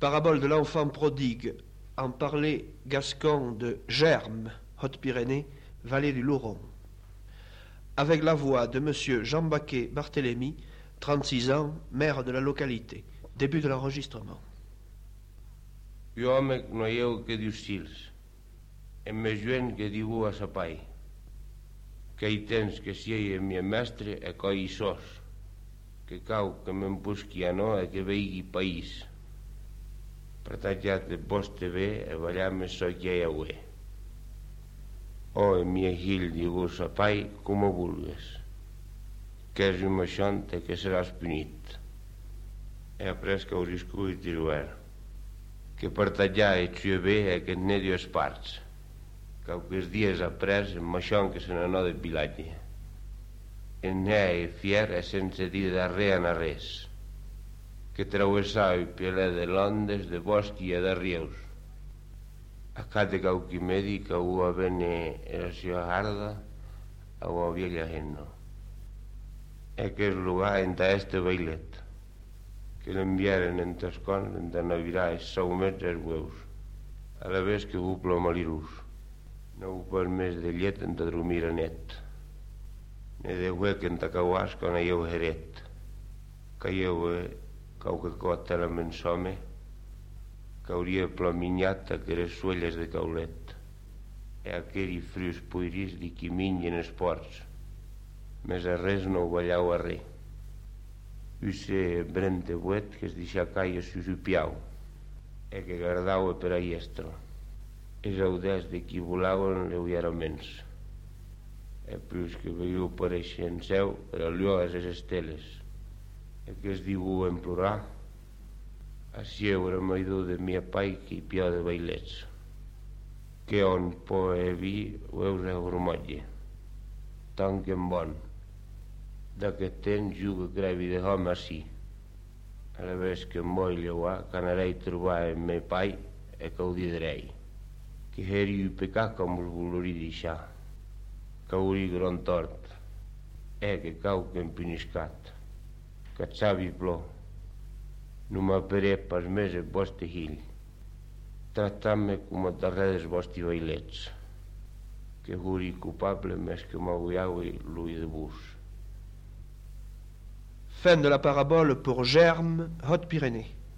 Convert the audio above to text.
Parabole de l'enfant prodigue, en parler gascon de Germes, Haute-Pyrénées, vallée du Louron. Avec la voix de M. Jean-Baquet Barthélemy, 36 ans, maire de la localité. Début de l'enregistrement. Jo home noieu que dius sils, em més joen que diu a sa pai, que hi tens que si ell mi mestre a coi sos, que cau que me'n busqui a no a que veigui país. Per tant ja te poste bé a ballar me so que hi aué. O mi hill diu sa pai com ho vulgues, que és un maixonte que seràs punit. He après que hauries cuit diruer, que per tallar et xuia bé aquest nedios parts, que aquests dies après en maixon que se n'anò de vilatge. En e fier sense dir darrer a res, que travessava el pielé de l'ondes de bosc i de rius. A cada cau qui medi que ho avene era sia harda a ho havia gente. Aquest lugar enta este bailet, que l'enviaren en tascons en de navirar els saumets els hueus, a la vez que ho plomalirús. No ho per més de llet en de dormir a net, ne de huec en de cauàs quan aieu heret, que aieu cau que cota la mensome, que hauria plominyat a aqueres suelles de caulet, e aqueri frius puiris di qui minyen els ports, més a res no ho ballau a res. Use brente buet que es deixa caia su piau, e que guardau per a iestro. És audès de qui volaven lleugeraments, e plus que veiu pareixer en seu per a llues les esteles, e que es diu en plorar, així era maidor de mia pai que hi piau de bailets, que on po he vi veus a gromotge, tant que en bon, d'aquest temps juga grevi de home així, a la vez que em vull llevar, que anarei trobar en meu pai e que ho direi, que heri pecat com us voleri deixar, que hauri gran tort, que cau que empiniscat, que et sabi plor, no m'aperé pas més el vostre hill, tractant-me com a darrer dels vostres bailets, que hauri culpable més que m'aguiau l'ull de vos. Fin de la parabole pour Germes, Haute-Pyrénées.